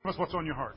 Tell us what's on your heart.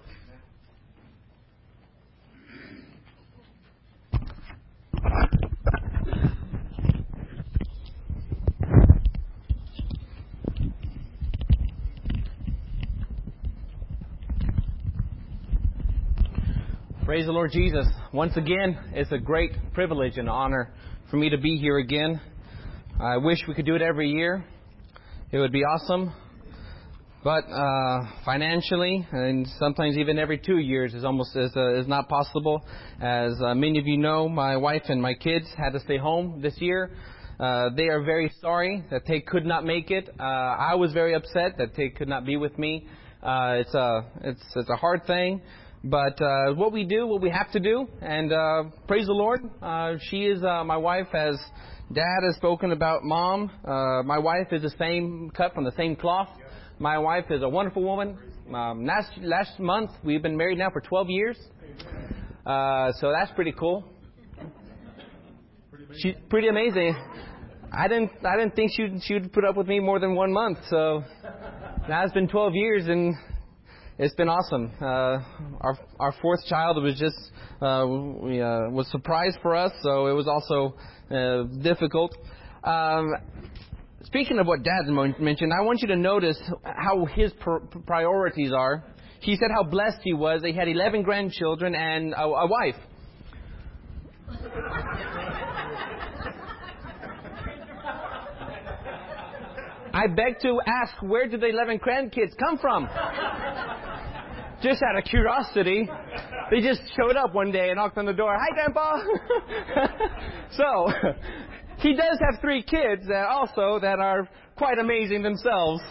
Praise the Lord Jesus. Once again, it's a great privilege and honor for me to be here again. I wish we could do it every year. It would be awesome. But financially, and sometimes even every 2 years is not possible. As many of you know, my wife and my kids had to stay home this year. They are very sorry that they could not make it. I was very upset that they could not be with me. It's a hard thing. But what we have to do, and praise the Lord. She is my wife, as Dad has spoken about Mom. My wife is the same, cut from the same cloth. My wife is a wonderful woman. Last month, we've been married now for 12 years. So that's pretty cool. She's pretty amazing. I didn't think she'd put up with me more than 1 month. So now it's been 12 years, and it's been awesome. Our fourth child was just was a surprise for us, so it was also difficult. Speaking of what Dad mentioned, I want you to notice how his priorities are. He said how blessed he was. They had 11 grandchildren and a wife. I beg to ask, where did the 11 grandkids come from? Just out of curiosity. They just showed up one day and knocked on the door. Hi, Grandpa! So, he does have 3 kids also that are quite amazing themselves.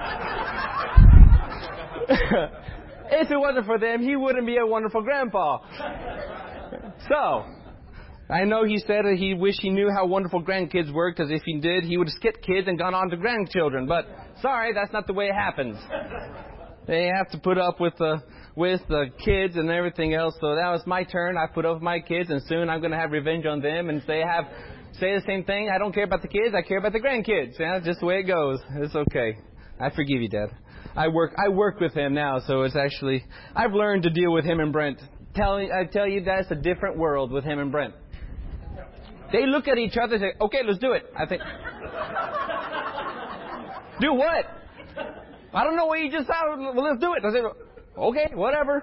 If it wasn't for them, he wouldn't be a wonderful grandpa. So, I know he said that he wished he knew how wonderful grandkids were, because if he did, he would have skipped kids and gone on to grandchildren. But sorry, that's not the way it happens. They have to put up with the kids and everything else. So that was my turn. I put up with my kids, and soon I'm going to have revenge on them and say the same thing. I don't care about the kids. I care about the grandkids. Yeah, it's just the way it goes. It's okay. I forgive you, Dad. I work with him now, so it's actually I've learned to deal with him and Brent. I tell you, that's a different world with him and Brent. They look at each other and say, okay, let's do it. I think, do what? I don't know what you just said. Well, let's do it. I say, okay, whatever.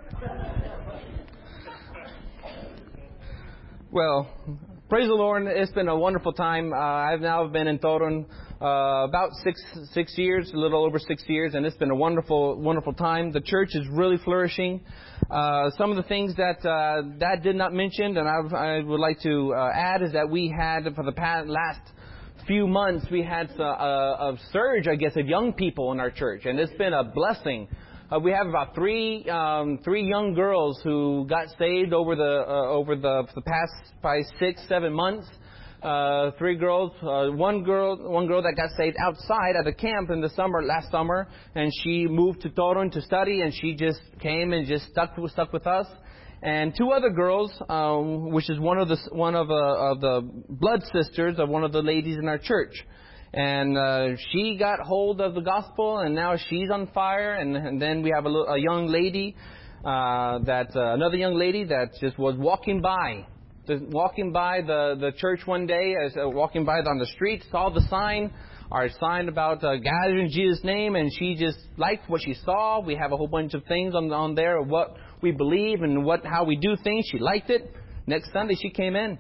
Well, praise the Lord. It's been a wonderful time. I've now been in Torun about six years, a little over 6 years, and it's been a wonderful, wonderful time. The church is really flourishing. Some of the things that Dad did not mention, and I would like to add, is that we had, for the last few months, we had a surge, I guess, of young people in our church, and it's been a blessing. We have about three young girls who got saved over the past probably 6-7 months. 3 girls, one girl that got saved outside at a camp in the last summer, and she moved to Torun to study, and she just came and just stuck with us. And 2 other girls, which is one of the blood sisters of one of the ladies in our church. And she got hold of the gospel, and now she's on fire. And then we have a young lady, another young lady that just was walking by the church one day, walking by on the street, saw the sign, our sign about gather in Jesus' name, and she just liked what she saw. We have a whole bunch of things on there of what we believe and how we do things. She liked it. Next Sunday, she came in.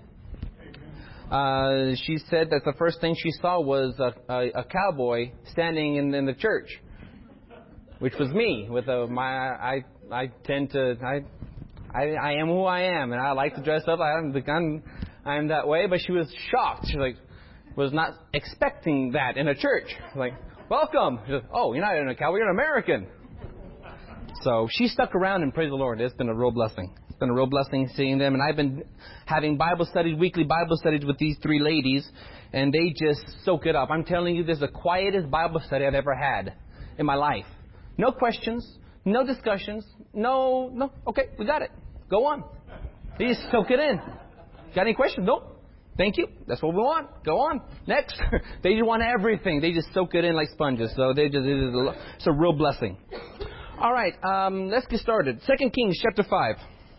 She said that the first thing she saw was a cowboy standing in the church, which was me. I am who I am, and I like to dress up. I'm that way. But she was shocked. She was not expecting that in a church. Welcome. She said, oh, you're not in a cowboy. You're an American. So she stuck around, and praise the Lord. It's been a real blessing. It's been a real blessing seeing them. And I've been having weekly Bible studies with these 3 ladies, and they just soak it up. I'm telling you, this is the quietest Bible study I've ever had in my life. No questions, no discussions, no. Okay, we got it. Go on. They just soak it in. Got any questions? Nope. Thank you. That's what we want. Go on. Next. They just want everything. They just soak it in like sponges. So it's a real blessing. All right, let's get started. 2 Kings chapter 5.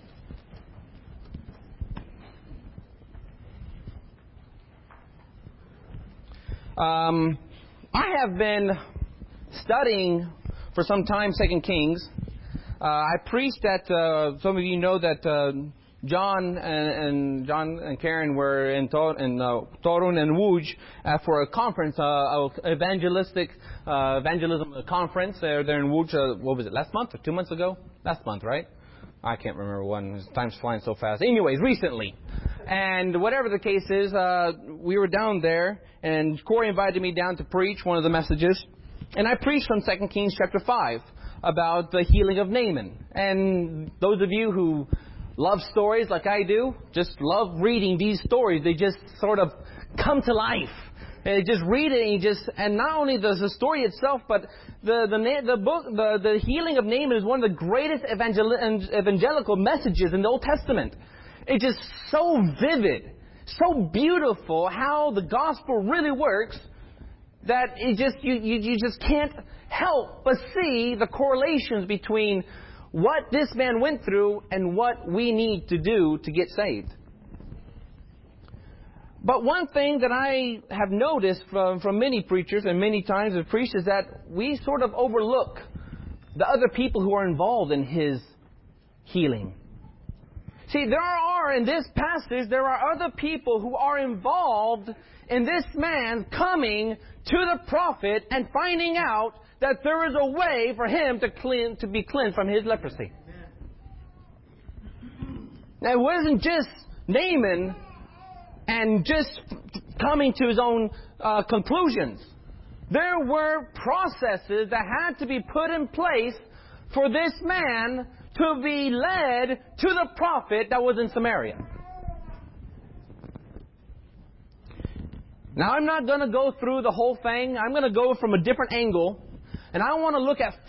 I have been studying for some time 2 Kings. I preached at, some of you know that John and Karen were in Torun and Łódź for a conference, evangelism conference. They're in Łódź, what was it, last month or 2 months ago? Last month, right? I can't remember when. Time's flying so fast. Anyways, recently. And whatever the case is, we were down there, and Corey invited me down to preach one of the messages. And I preached from 2 Kings chapter 5 about the healing of Naaman. And those of you who love stories like I do, just love reading these stories. They just sort of come to life. And just read it, and not only the story itself, but the healing of Naaman is one of the greatest evangelical messages in the Old Testament. It's just so vivid, so beautiful how the gospel really works that you just can't help but see the correlations between what this man went through and what we need to do to get saved. But one thing that I have noticed from many preachers and many times have preached is that we sort of overlook the other people who are involved in his healing. See, in this passage, there are other people who are involved in this man coming to the prophet and finding out that there is a way for him to be cleansed from his leprosy. Now, it wasn't just Naaman and just coming to his own conclusions. There were processes that had to be put in place for this man to be led to the prophet that was in Samaria. Now, I'm not going to go through the whole thing. I'm going to go from a different angle. And I want to look at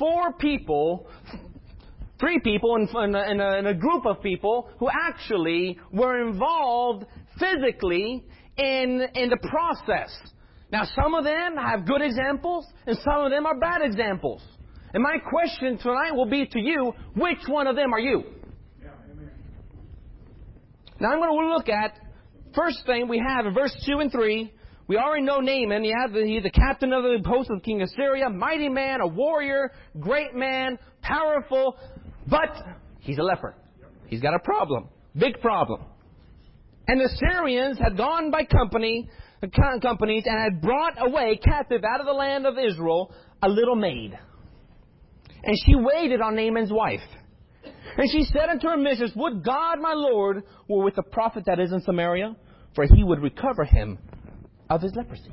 three people in a group of people who actually were involved physically in the process. Now, some of them have good examples, and some of them are bad examples. And my question tonight will be to you, which one of them are you? Yeah, amen. Now, I'm going to look at, first thing we have in verse 2 and 3, we already know Naaman. He's the captain of the host of King Assyria, mighty man, a warrior, great man, powerful, but he's a leper. He's got a problem, big problem. And the Syrians had gone by companies and had brought away captive out of the land of Israel a little maid. And she waited on Naaman's wife. And she said unto her mistress, would God my Lord were with the prophet that is in Samaria, for he would recover him of his leprosy.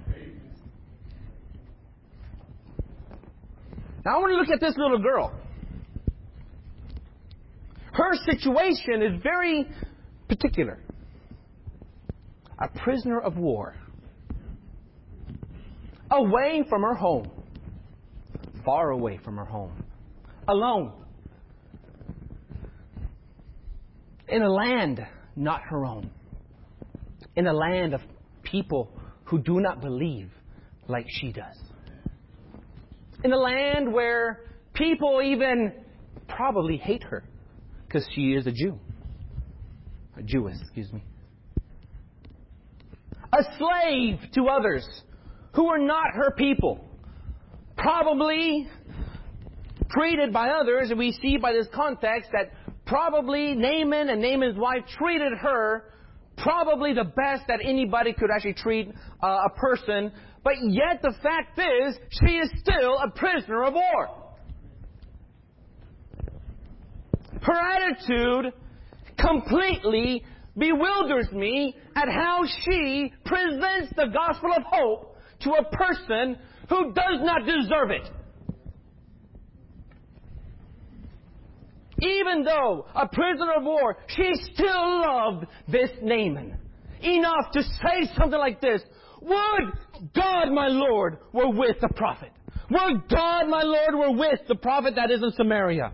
Now I want to look at this little girl. Her situation is very particular. A prisoner of war. Away from her home. Far away from her home. Alone. In a land not her own. In a land of people who do not believe like she does. In a land where people even probably hate her because she is a Jew. A Jewess, excuse me. A slave to others who are not her people. Probably treated by others, and we see by this context that probably Naaman and Naaman's wife treated her probably the best that anybody could actually treat a person. But yet the fact is, she is still a prisoner of war. Her attitude completely bewilders me at how she presents the gospel of hope to a person who does not deserve it. Even though a prisoner of war, she still loved this Naaman enough to say something like this. Would God my Lord were with the prophet. Would God my Lord were with the prophet that is in Samaria.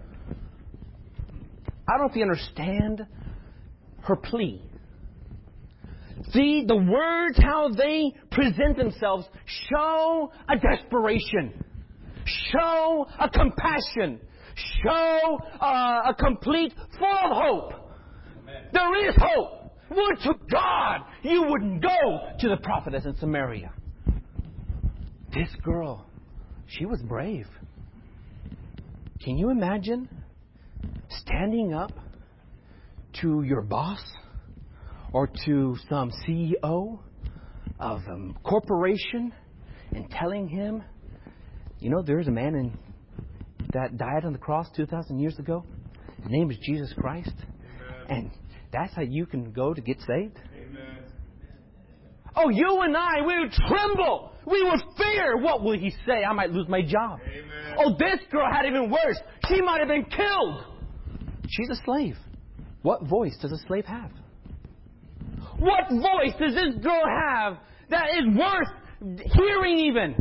I don't know if you understand her plea. See, the words, how they present themselves, show a desperation. Show a compassion. show a complete full of hope. Amen. There is hope. Would to God you wouldn't go to the prophetess in Samaria. This girl, she was brave. Can you imagine standing up to your boss or to some CEO of a corporation and telling him, you know, there's a man that died on the cross 2,000 years ago. His name is Jesus Christ. Amen. And that's how you can go to get saved? Amen. Oh, you and I, we would tremble. We would fear. What will he say? I might lose my job. Amen. Oh, this girl had even worse. She might have been killed. She's a slave. What voice does a slave have? What voice does this girl have that is worth hearing even?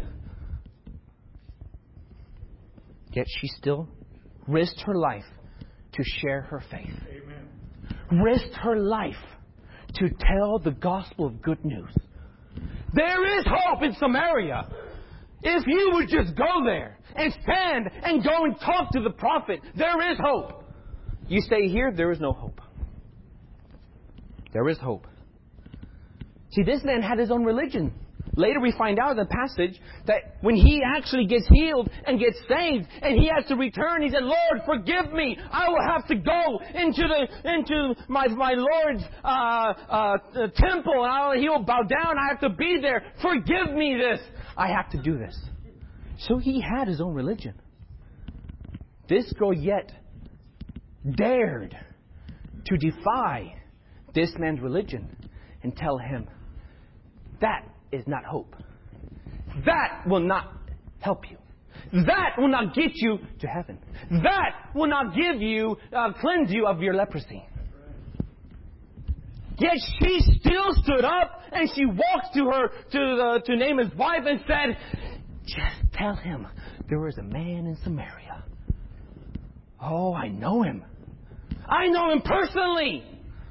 Yet she still risked her life to share her faith. Amen. Risked her life to tell the gospel of good news. There is hope in Samaria. If you would just go there and stand and go and talk to the prophet, there is hope. You stay here, there is no hope. There is hope. See, this man had his own religion. Later we find out in the passage that when he actually gets healed and gets saved and he has to return, he said, Lord, forgive me. I will have to go into my Lord's temple and he will bow down. I have to be there. Forgive me this. I have to do this. So he had his own religion. This girl yet dared to defy this man's religion and tell him, that is not hope. That will not help you. That will not get you to heaven. That will not give you, cleanse you of your leprosy. Yet she still stood up and she walked to Naaman's wife and said, just tell him there is a man in Samaria. Oh, I know him. I know him personally.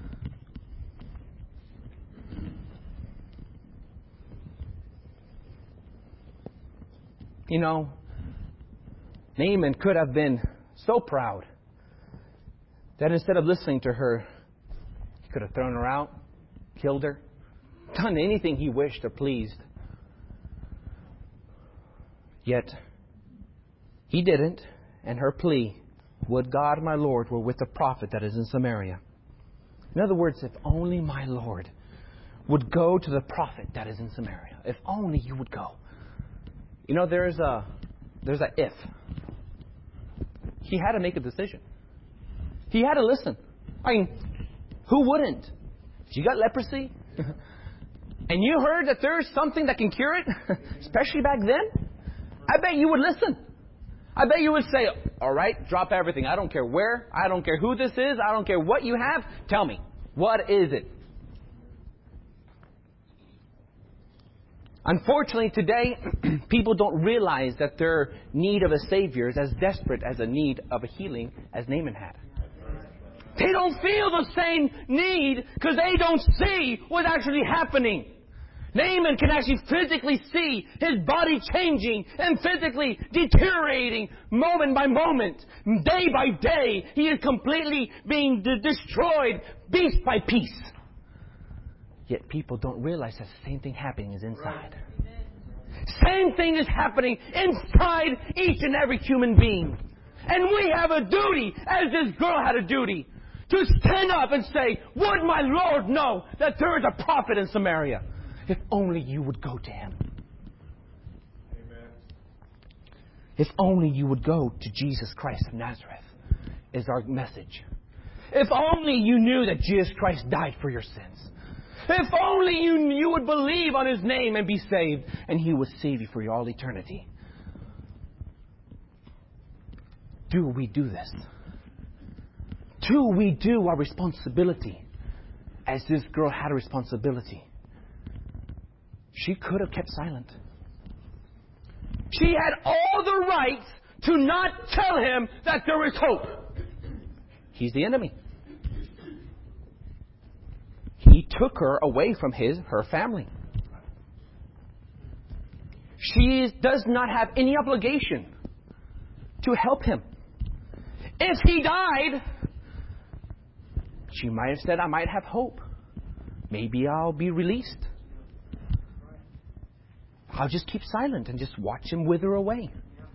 You know, Naaman could have been so proud that instead of listening to her, he could have thrown her out, killed her, done anything he wished or pleased. Yet, he didn't, and her plea, would God my Lord were with the prophet that is in Samaria. In other words, if only my Lord would go to the prophet that is in Samaria. If only you would go. You know, there's a if. He had to make a decision. He had to listen. I mean, who wouldn't? If you got leprosy, and you heard that there's something that can cure it, especially back then, I bet you would listen. I bet you would say, all right, drop everything. I don't care where. I don't care who this is. I don't care what you have. Tell me, what is it? Unfortunately, today, people don't realize that their need of a Savior is as desperate as a need of a healing as Naaman had. They don't feel the same need because they don't see what's actually happening. Naaman can actually physically see his body changing and physically deteriorating moment by moment. Day by day, he is completely being destroyed piece by piece. Yet people don't realize that the same thing happening is inside. Same thing is happening inside each and every human being. And we have a duty, as this girl had a duty, to stand up and say, would my Lord know that there is a prophet in Samaria? If only you would go to him. Amen. If only you would go to Jesus Christ of Nazareth is our message. If only you knew that Jesus Christ died for your sins. If only you would believe on his name and be saved, and he would save you for all eternity. Do we do this? Do we do our responsibility as this girl had a responsibility? She could have kept silent. She had all the rights to not tell him that there is hope. He's the enemy. He took her away from her family. She does not have any obligation to help him. If he died, she might have said, I might have hope. Maybe I'll be released. I'll just keep silent and just watch him wither away.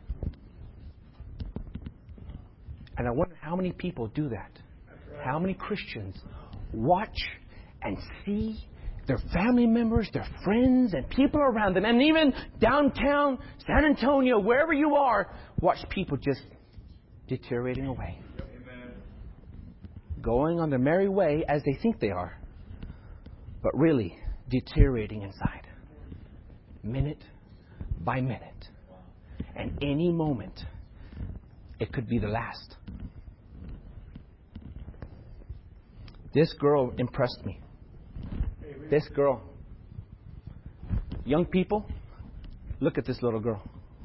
And I wonder how many people do that. How many Christians watch and see their family members, their friends, and people around them, and even downtown San Antonio, wherever you are, watch people just deteriorating away. Amen. Going on their merry way as they think they are, but really deteriorating inside, minute by minute. And any moment, it could be the last. This girl impressed me. This girl. Young people, look at this little girl.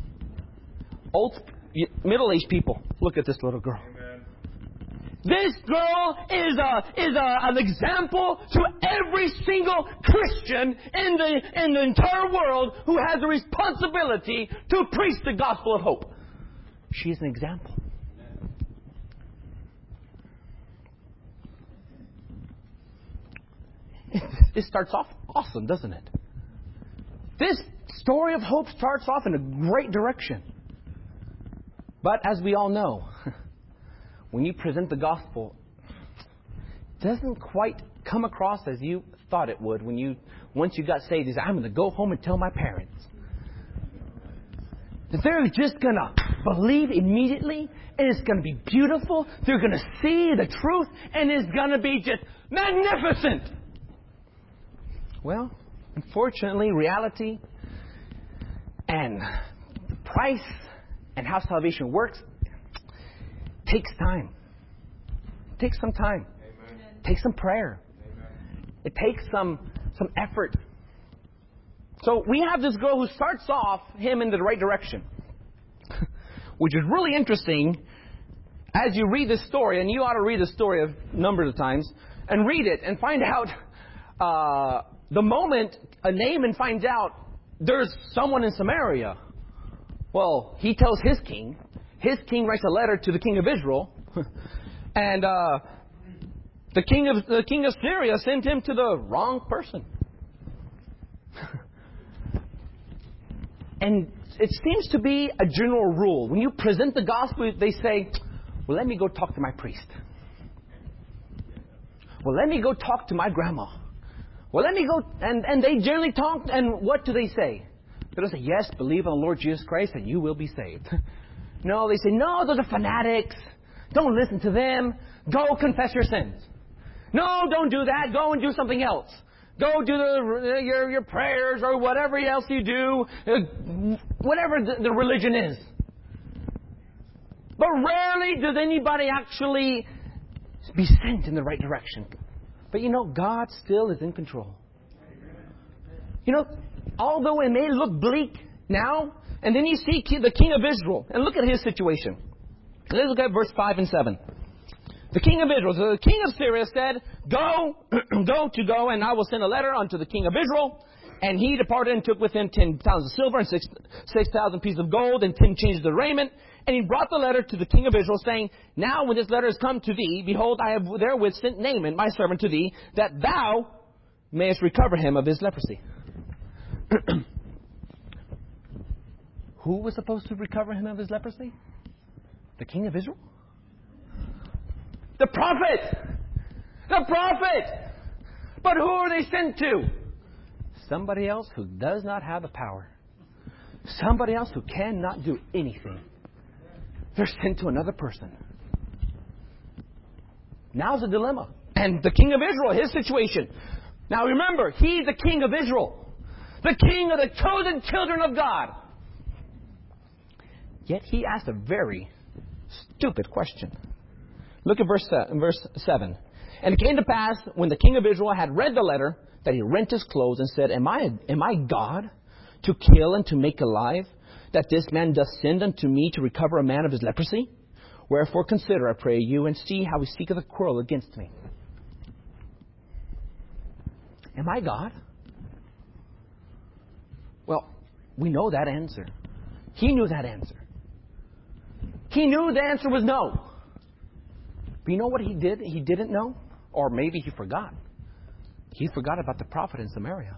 Middle-aged people, look at this little girl. Amen. This girl is an example to every single Christian in the entire world who has a responsibility to preach the gospel of hope. She is an example. It starts off awesome, doesn't it? This story of hope starts off in a great direction. But as we all know, when you present the gospel, it doesn't quite come across as you thought it would once you got saved. You say, I'm going to go home and tell my parents. That they're just going to believe immediately, and it's going to be beautiful. They're going to see the truth, and it's going to be just magnificent. Well, unfortunately, reality and price and how salvation works takes time. It takes some time. Amen. It takes some prayer. Amen. It takes some effort. So we have this girl who starts off him in the right direction, which is really interesting as you read this story, and you ought to read the story a number of times, and read it and find out the moment Naaman finds out there's someone in Samaria. Well, he tells his king. His king writes a letter to the king of Israel, and the king of Syria sent him to the wrong person. And it seems to be a general rule. When you present the gospel, they say, well, let me go talk to my priest. Well, let me go talk to my grandma. Well, let me go. And they generally talk, and what do they say? They don't say, yes, believe on the Lord Jesus Christ and you will be saved. No, they say, no, those are fanatics. Don't listen to them. Go confess your sins. No, don't do that. Go and do something else. Go do your prayers or whatever else you do, whatever the religion is. But rarely does anybody actually be sent in the right direction. But God still is in control. Although it may look bleak now, and then you see the king of Israel, and look at his situation. Let's look at verse 5 and 7. The king of Israel, so the king of Syria said, Go, and I will send a letter unto the king of Israel. And he departed and took with him 10 pounds of silver and 6,000 pieces of gold and 10 changes of raiment. And he brought the letter to the king of Israel, saying, Now when this letter is come to thee, behold, I have therewith sent Naaman, my servant, to thee, that thou mayest recover him of his leprosy. Who was supposed to recover him of his leprosy? The king of Israel? The prophet! The prophet! But who are they sent to? Somebody else who does not have the power. Somebody else who cannot do anything. They're sent to another person. Now's the dilemma. And the king of Israel, his situation. Now remember, he's the king of Israel. The king of the chosen children of God. Yet he asked a very stupid question. Look at verse 7. And it came to pass, when the king of Israel had read the letter, that he rent his clothes and said, Am I God to kill and to make alive, that this man doth send unto me to recover a man of his leprosy? Wherefore consider, I pray you, and see how he seeketh a quarrel against me. Am I God? Well, we know that answer. He knew that answer. He knew the answer was no. But you know what he did? He didn't know? Or maybe he forgot. He forgot about the prophet in Samaria.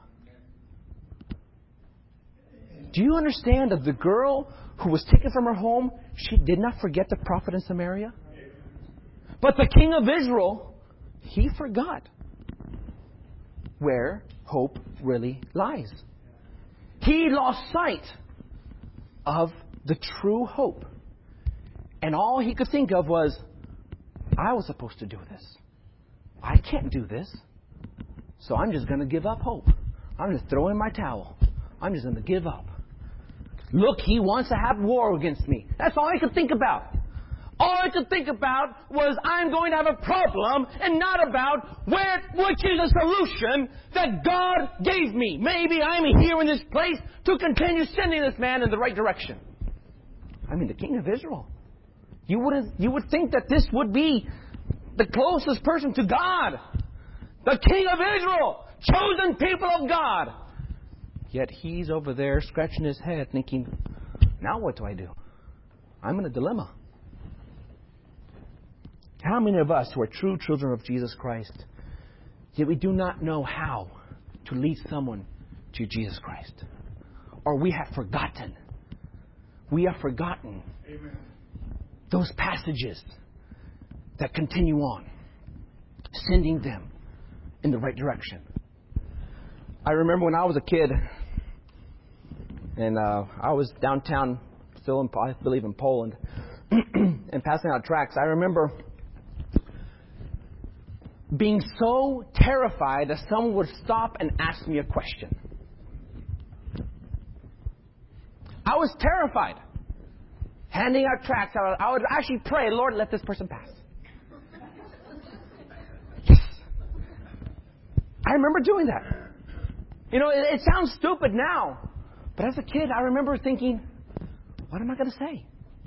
Do you understand that the girl who was taken from her home, she did not forget the prophet in Samaria? But the king of Israel, he forgot where hope really lies. He lost sight of the true hope. And all he could think of was, I was supposed to do this. I can't do this. So I'm just going to give up hope. I'm just throwing my towel. I'm just going to give up. Look, he wants to have war against me. That's all I could think about. All I could think about was I'm going to have a problem and not about which is a solution that God gave me. Maybe I'm here in this place to continue sending this man in the right direction. I mean, the king of Israel. You would think that this would be the closest person to God. The king of Israel. Chosen people of God. Yet he's over there scratching his head thinking, now what do I do? I'm in a dilemma. How many of us who are true children of Jesus Christ, yet we do not know how to lead someone to Jesus Christ? Or we have forgotten. We have forgotten Amen. Those passages that continue on, sending them in the right direction. I remember when I was a kid, and I was downtown, still I believe in Poland, and passing out tracts. I remember being so terrified that someone would stop and ask me a question. I was terrified. Handing out tracts, I would actually pray, Lord, let this person pass. Yes. I remember doing that. You know, it sounds stupid now. But as a kid, I remember thinking, what am I going to say?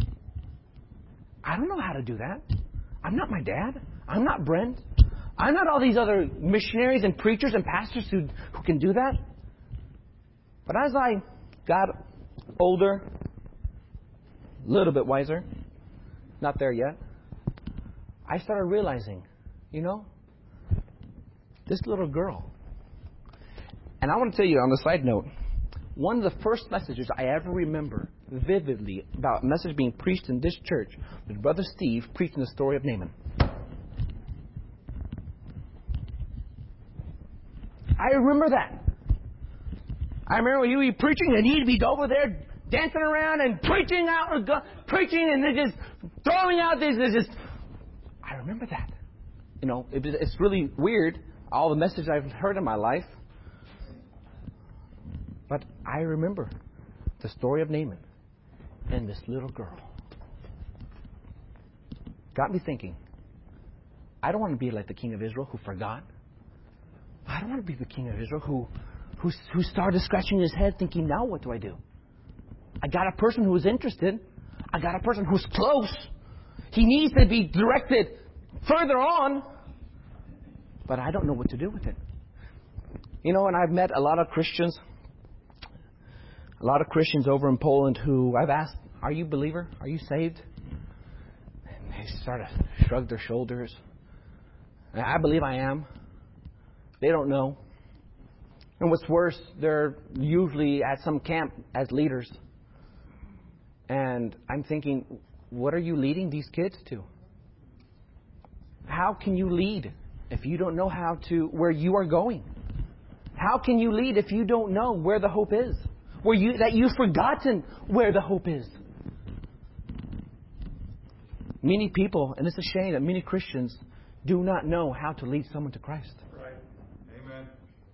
I don't know how to do that. I'm not my dad. I'm not Brent. I'm not all these other missionaries and preachers and pastors who can do that. But as I got older, a little bit wiser, not there yet, I started realizing, you know, this little girl. And I want to tell you on the side note, one of the first messages I ever remember vividly about a message being preached in this church was Brother Steve preaching the story of Naaman. I remember that. I remember you preaching and he'd be over there dancing around and preaching and just throwing out this. I remember that. You know, it's really weird, all the messages I've heard in my life. But I remember the story of Naaman and this little girl. Got me thinking, I don't want to be like the king of Israel who forgot. I don't want to be the king of Israel who started scratching his head thinking, now what do I do? I got a person who's interested. I got a person who's close. He needs to be directed further on. But I don't know what to do with it. You know, and I've met a lot of Christians over in Poland who I've asked, are you a believer? Are you saved? And they sort of shrug their shoulders. I believe I am. They don't know. And what's worse, they're usually at some camp as leaders. And I'm thinking, what are you leading these kids to? How can you lead if you don't know where you are going? How can you lead if you don't know where the hope is? That you've forgotten where the hope is? Many people, and it's a shame that many Christians do not know how to lead someone to Christ. Right. Amen.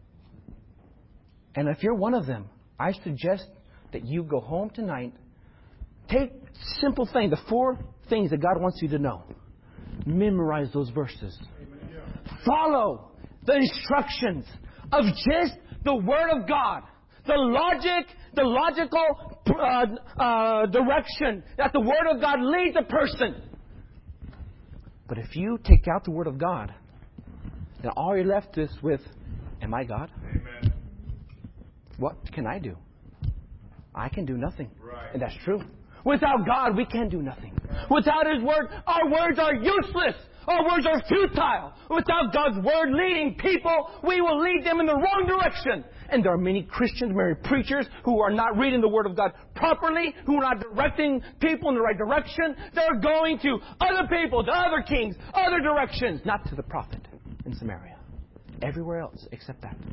And if you're one of them, I suggest that you go home tonight. Take simple thing, the 4 things that God wants you to know. Memorize those verses. Amen. Follow the instructions of just the Word of God. The logical direction that the Word of God leads a person. But if you take out the Word of God, then all you're left is with, am I God? Amen. What can I do? I can do nothing. Right. And that's true. Without God, we can do nothing. Without His Word, our words are useless. Our words are futile. Without God's Word leading people, we will lead them in the wrong direction. And there are many Christians, many preachers who are not reading the Word of God properly, who are not directing people in the right direction. They're going to other people, to other kings, other directions, not to the prophet in Samaria. Everywhere else except that.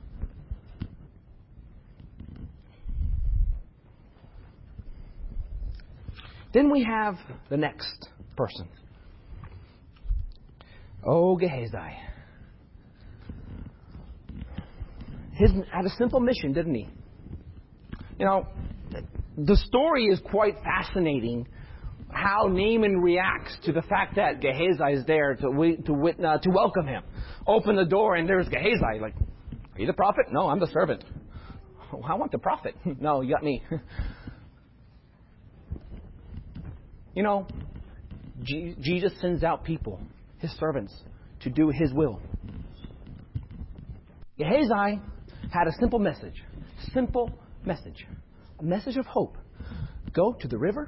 Then we have the next person. Oh, Gehazi. He had a simple mission, didn't he? You know, the story is quite fascinating. How Naaman reacts to the fact that Gehazi is there to welcome him. Open the door and there's Gehazi. Like, are you the prophet? No, I'm the servant. Oh, I want the prophet. No, you got me. You know, Jesus sends out people, His servants, to do His will. Gehazi had a simple message. A message of hope. Go to the river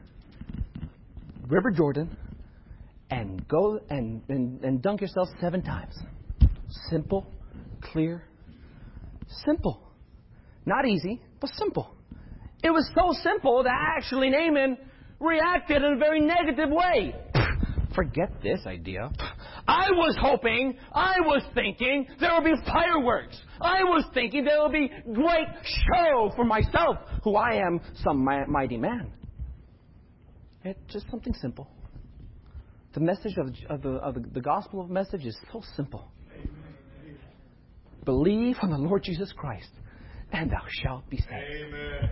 Jordan, and go and dunk yourself 7 times. Simple, clear, simple. Not easy, but simple. It was so simple that actually Naaman reacted in a very negative way. Forget this idea. I was thinking there would be fireworks. I was thinking there would be great show for myself, who I am some mighty man. It's just something simple. The message of the gospel of message is so simple. Believe on the Lord Jesus Christ, and thou shalt be saved. Amen.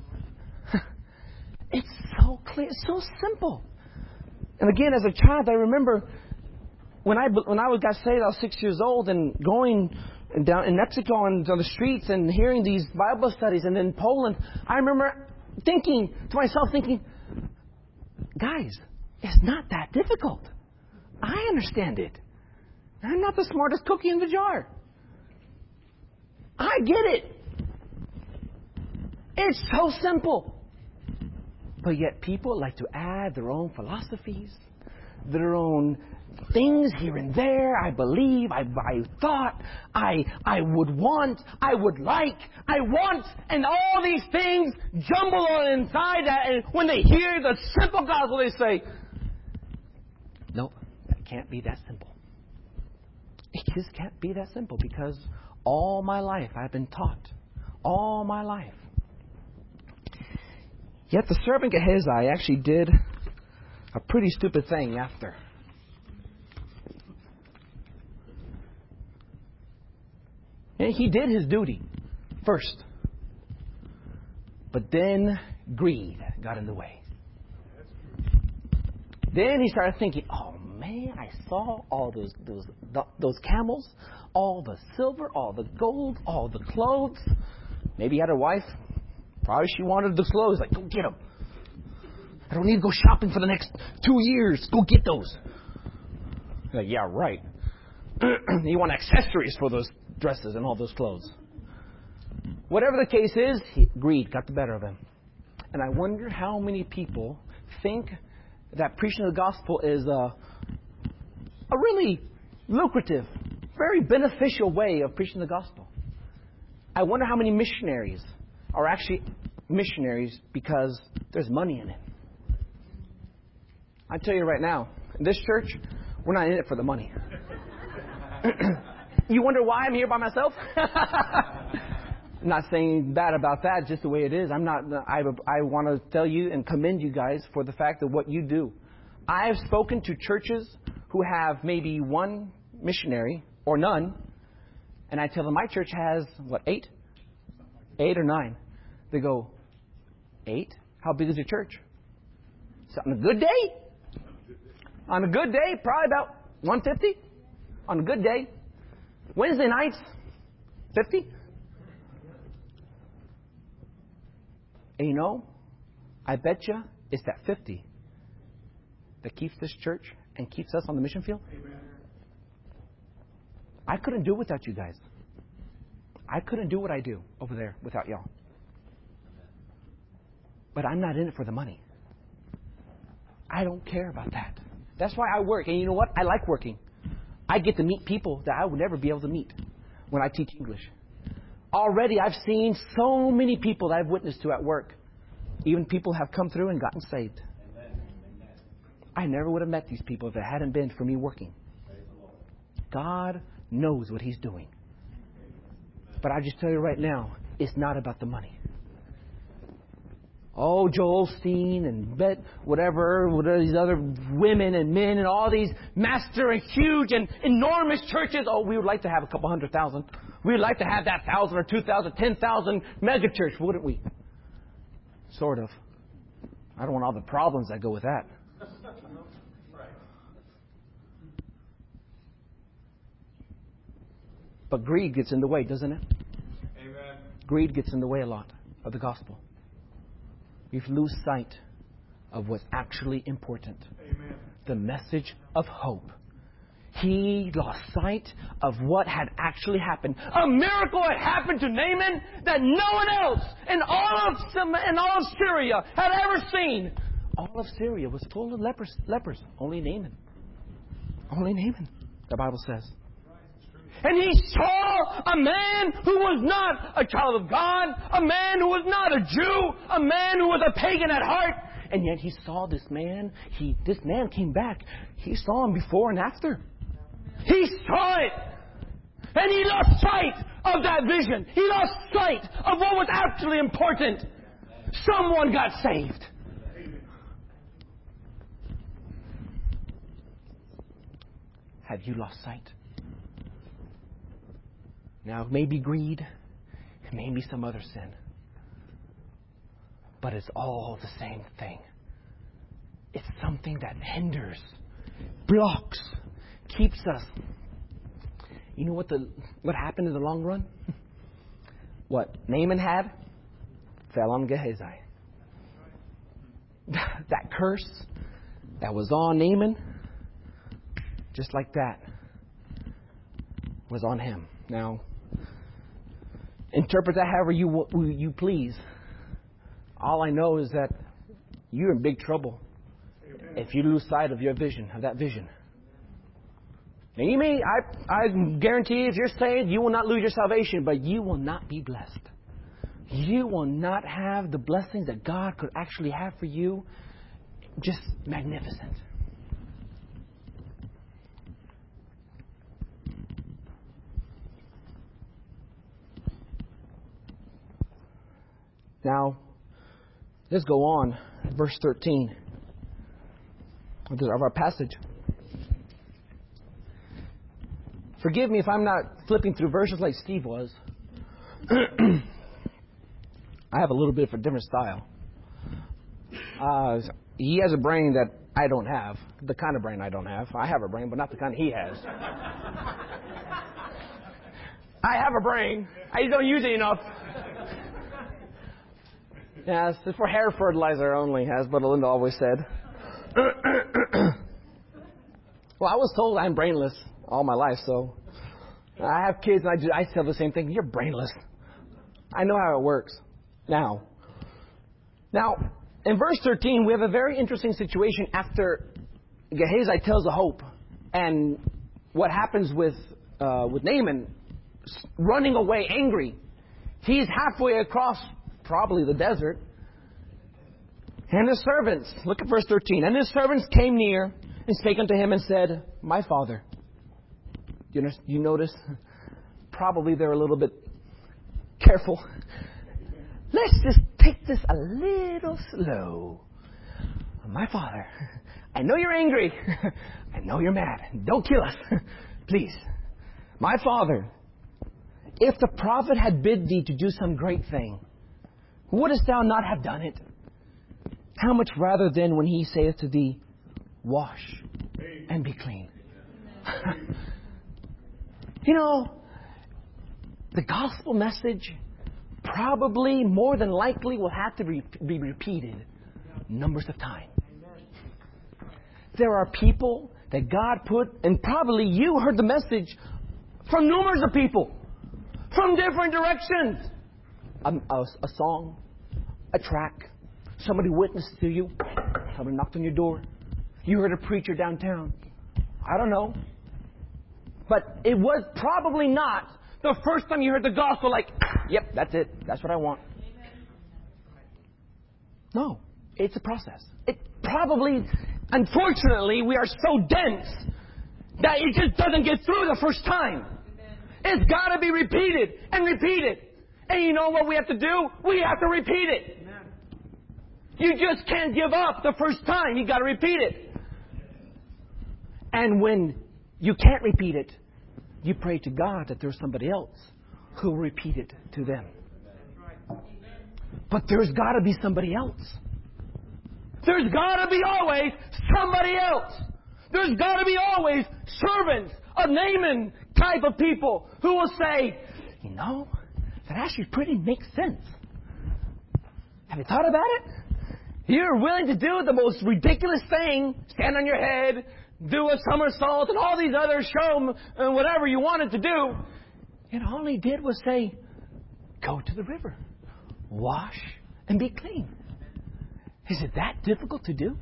It's so clear, so simple. And again, as a child, I remember when I got saved, I was 6 years old, and going down in Mexico and on the streets and hearing these Bible studies, and in Poland, I remember thinking to myself, guys, it's not that difficult. I understand it. I'm not the smartest cookie in the jar. I get it. It's so simple. But yet people like to add their own philosophies, their own things here and there. I believe, I thought, I would want, I would like, I want, and all these things jumble on inside that. And when they hear the simple gospel, they say, no, that can't be that simple. It just can't be that simple, because all my life I've been taught. All my life. Yet the servant Gehazi actually did a pretty stupid thing after. And he did his duty first. But then greed got in the way. Then he started thinking, oh man, I saw all those camels, all the silver, all the gold, all the clothes. Maybe he had a wife. Probably she wanted the clothes. Like, go get them. I don't need to go shopping for the next 2 years. Go get those. Like, yeah, right. You want accessories for those dresses and all those clothes. Whatever the case is, greed got the better of him. And I wonder how many people think that preaching the gospel is a really lucrative, very beneficial way of preaching the gospel. I wonder how many missionaries are actually missionaries because there's money in it. I tell you right now, in this church, we're not in it for the money. You wonder why I'm here by myself? I'm not saying bad about that, just the way it is. I want to tell you and commend you guys for the fact of what you do. I have spoken to churches who have maybe one missionary or none, and I tell them my church has, 8? 8 or 9. They go, 8? How big is your church? So on a good day? On a good day, probably about 150. On a good day. Wednesday nights, 50. And you know, I bet you it's that 50 that keeps this church and keeps us on the mission field. Amen. I couldn't do it without you guys. I couldn't do what I do over there without y'all. But I'm not in it for the money. I don't care about that. That's why I work. And you know what? I like working. I get to meet people that I would never be able to meet when I teach English. Already I've seen so many people that I've witnessed to at work. Even people have come through and gotten saved. I never would have met these people if it hadn't been for me working. God knows what He's doing. But I just tell you right now, it's not about the money. Oh, Joel Osteen and whatever these other women and men and all these master and huge and enormous churches. Oh, we would like to have a couple 100,000. We would like to have that 1,000 or 2,000, 10,000 mega church, wouldn't we? Sort of. I don't want all the problems that go with that. But greed gets in the way, doesn't it? Amen. Greed gets in the way a lot of the gospel. You lose sight of what's actually important. Amen. The message of hope. He lost sight of what had actually happened. A miracle had happened to Naaman that no one else in all of Syria had ever seen. All of Syria was full of lepers. Only Naaman. Only Naaman, the Bible says. And he saw a man who was not a child of God, a man who was not a Jew, a man who was a pagan at heart. And yet he saw this man. This man came back. He saw him before and after. He saw it. And he lost sight of that vision. He lost sight of what was actually important. Someone got saved. Have you lost sight? Now, it may be greed. It may be some other sin. But it's all the same thing. It's something that hinders, blocks, keeps us. You know what happened in the long run? What Naaman had fell on Gehazi. That curse that was on Naaman, just like that, was on him. Now, interpret that however you please. All I know is that you're in big trouble if you lose sight of your vision, of that vision. And you may, I guarantee if you're saved, you will not lose your salvation, but you will not be blessed. You will not have the blessings that God could actually have for you. Just magnificent. Now, let's go on. Verse 13 of our passage. Forgive me if I'm not flipping through verses like Steve was. I have a little bit of a different style. He has a brain that I don't have. The kind of brain I don't have. I have a brain, but not the kind he has. I have a brain. I just don't use it enough. Yeah, it's for hair fertilizer only, as Belinda always said. Well, I was told I'm brainless all my life, so I have kids and I tell the same thing. You're brainless. I know how it works. Now, in verse 13, we have a very interesting situation after Gehazi tells the hope, and what happens with Naaman running away angry. He's halfway across probably the desert. And his servants, look at verse 13. And his servants came near and spake unto him and said, My father. You notice? Probably they're a little bit careful. Let's just take this a little slow. My father, I know you're angry. I know you're mad. Don't kill us. Please. My father, if the prophet had bid thee to do some great thing, wouldest thou not have done it? How much rather then when he saith to thee, Wash and be clean. The gospel message probably, more than likely, will have to be repeated numbers of times. There are people that God put, and probably you heard the message from numerous of people, from different directions. A song, a track, somebody witnessed to you, somebody knocked on your door, You heard a preacher downtown. I don't know. But it was probably not the first time you heard the gospel like, yep, that's it. That's what I want. No, it's a process. It probably, unfortunately, we are so dense that it just doesn't get through the first time. It's got to be repeated and repeated. And you know what we have to do? We have to repeat it. You just can't give up the first time. You got to repeat it. And when you can't repeat it, you pray to God that there's somebody else who will repeat it to them. But there's got to be somebody else. There's got to be always somebody else. There's got to be always servants of Naaman type of people who will say, you know, that actually pretty makes sense. Have you thought about it? You're willing to do the most ridiculous thing, stand on your head, do a somersault, and all these other show and whatever you wanted to do. And all he did was say, go to the river, wash, and be clean. Is it that difficult to do?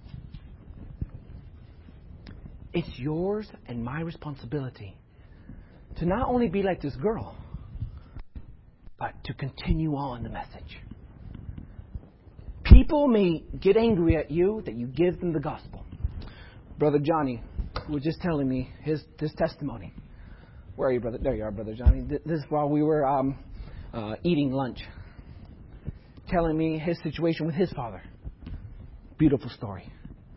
It's yours and my responsibility to not only be like this girl, but to continue on the message. People may get angry at you that you give them the gospel. Brother Johnny was just telling me his testimony. Where are you, brother? There you are, Brother Johnny. This is while we were eating lunch. Telling me his situation with his father. Beautiful story.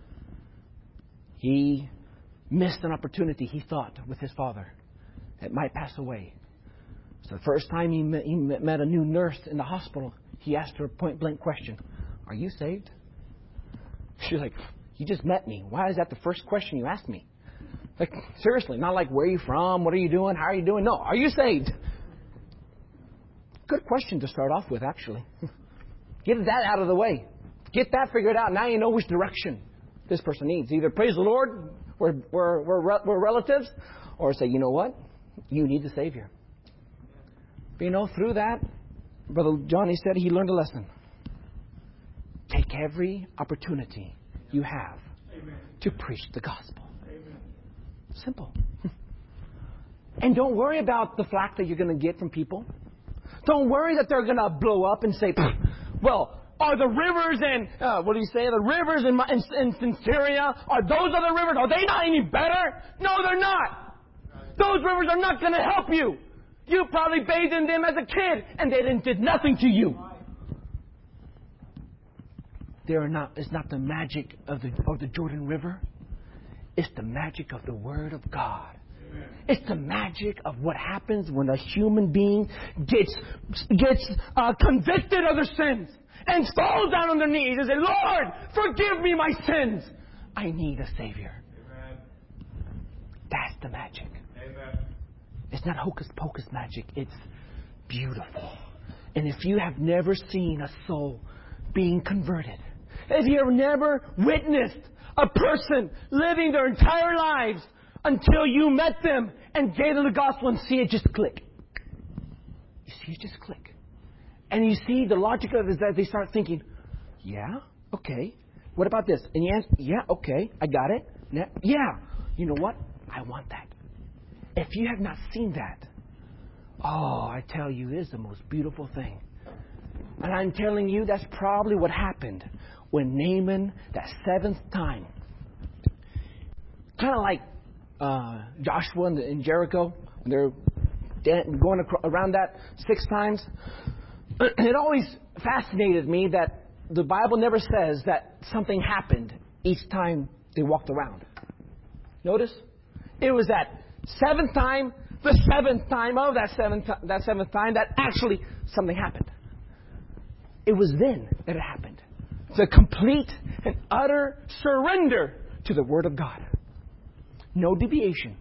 He missed an opportunity, he thought, with his father that might pass away. So the first time he met a new nurse in the hospital, he asked her a point-blank question. Are you saved? She's like, you just met me. Why is that the first question you asked me? Like, seriously, not like, where are you from? What are you doing? How are you doing? No, are you saved? Good question to start off with, actually. Get that out of the way. Get that figured out. Now you know which direction this person needs. Either praise the Lord, we're relatives, or say, you know what? You need the Savior. But you know, through that, Brother Johnny said he learned a lesson. Take every opportunity you have to preach the gospel. Simple. And don't worry about the flack that you're going to get from people. Don't worry that they're going to blow up and say, well, are the rivers in, what do you say, the rivers in Syria, are those other rivers, are they not any better? No, they're not. Those rivers are not going to help you. You probably bathed in them as a kid, and they did nothing to you. It's not the magic of the Jordan River. It's the magic of the Word of God. Amen. It's the magic of what happens when a human being gets convicted of their sins and falls down on their knees and says, Lord, forgive me my sins. I need a Savior. Amen. That's the magic. Amen. It's not hocus pocus magic. It's beautiful. And if you have never seen a soul being converted, if you have never witnessed a person living their entire lives until you met them and gave them the gospel and see it just click. You see it just click. And you see the logic of it is that they start thinking, yeah, okay. What about this? And you answer, yeah, okay, I got it. Yeah. You know what? I want that. If you have not seen that, oh, I tell you, it is the most beautiful thing. And I'm telling you, that's probably what happened when Naaman, that seventh time, kind of like Joshua in Jericho, when they're going around that 6 times. It always fascinated me that the Bible never says that something happened each time they walked around. Notice? It was that 7th time, the 7th time of that 7th time, that actually something happened. It was then that it happened. The complete and utter surrender to the Word of God. No deviation.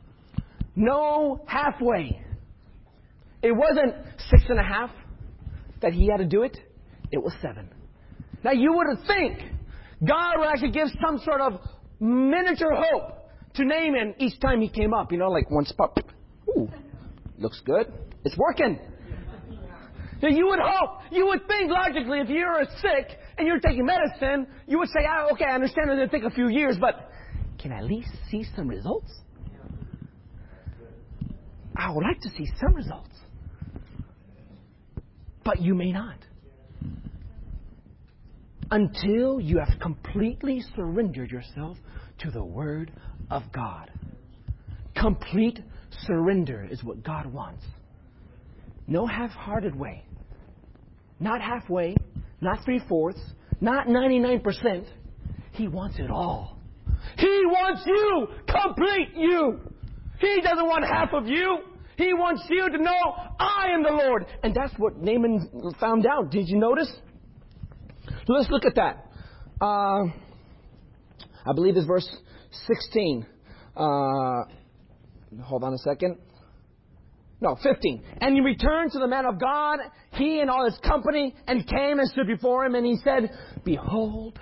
No halfway. It wasn't 6.5 that he had to do it. It was 7. Now you would think God would actually give some sort of miniature hope to Naaman each time he came up. You know, like one spot. Ooh, looks good. It's working. Now you would hope, you would think logically, if you're sick and you're taking medicine, you would say, okay, I understand it'll take a few years, but can I at least see some results? I would like to see some results. But you may not. Until you have completely surrendered yourself to the Word of God. Complete surrender is what God wants. No half-hearted way. Not halfway, not 3/4, not 99%. He wants it all. He wants you, complete you. He doesn't want half of you. He wants you to know, I am the Lord. And that's what Naaman found out. Did you notice? Let's look at that. I believe it's verse 16. Hold on a second. No, 15. And he returned to the man of God, he and all his company, and came and stood before him, and he said, Behold,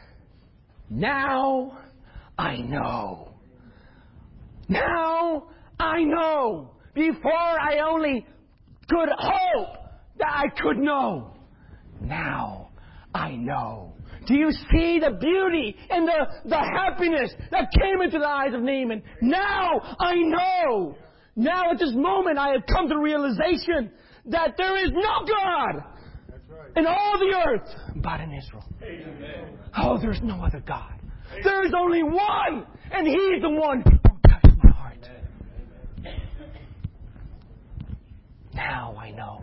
now I know. Now I know. Before I only could hope that I could know. Now I know. Do you see the beauty and the happiness that came into the eyes of Naaman? Now I know. Now at this moment I have come to the realization that there is no God in all the earth but in Israel. Amen. Oh, there's no other God. There is only one, and He's the one who touched my heart. Amen. Now I know.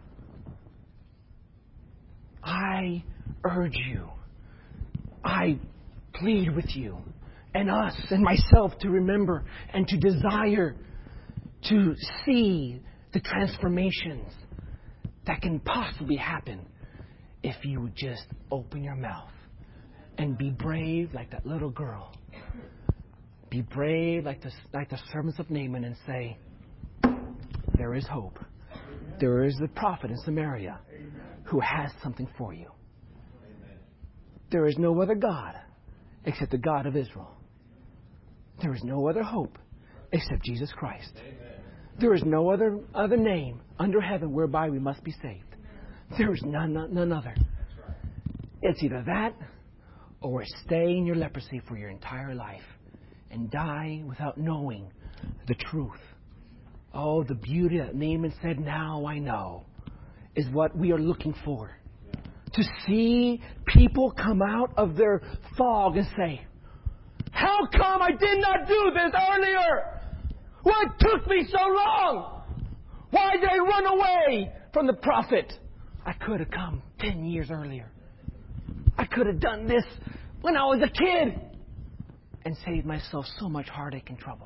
I urge you. I plead with you and us and myself to remember and to desire to see the transformations that can possibly happen if you would just open your mouth and be brave like that little girl. Be brave like the servants of Naaman and say, there is hope. There is a prophet in Samaria who has something for you. There is no other God except the God of Israel. There is no other hope except Jesus Christ. There is no other name under heaven whereby we must be saved. There is none other. It's either that or stay in your leprosy for your entire life and die without knowing the truth. Oh, the beauty that Naaman said, now I know, is what we are looking for. To see people come out of their fog and say, how come I did not do this earlier? What took me so long? Why did I run away from the prophet? I could have come 10 years earlier. I could have done this when I was a kid and saved myself so much heartache and trouble.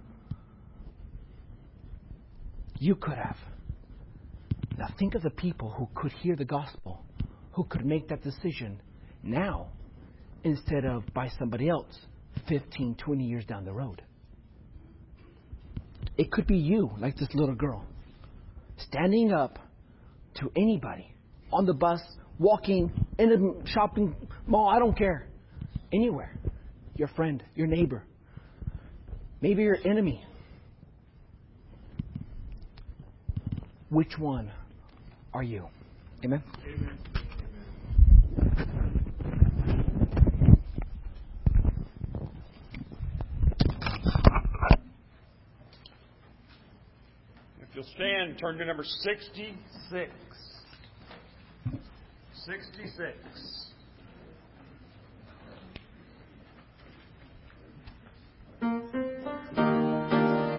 You could have. Now think of the people who could hear the gospel, who could make that decision now instead of by somebody else 15, 20 years down the road. It could be you, like this little girl, standing up to anybody on the bus, walking in a shopping mall, I don't care, anywhere. Your friend, your neighbor, maybe your enemy. Which one are you? Amen? Amen. If you'll stand, turn to number 66. 66.